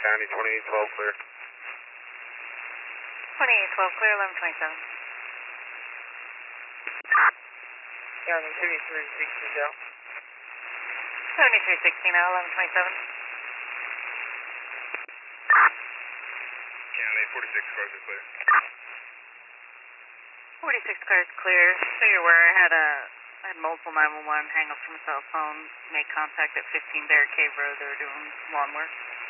County 2812 clear. 2812 clear, 1127. County 7316 out. 7316 out, 1127. County 46 cars are clear. 46 cars clear. So you're aware I had multiple 911 hang up from a cell phone, make contact at 15 Barricade Road. They were doing lawn work.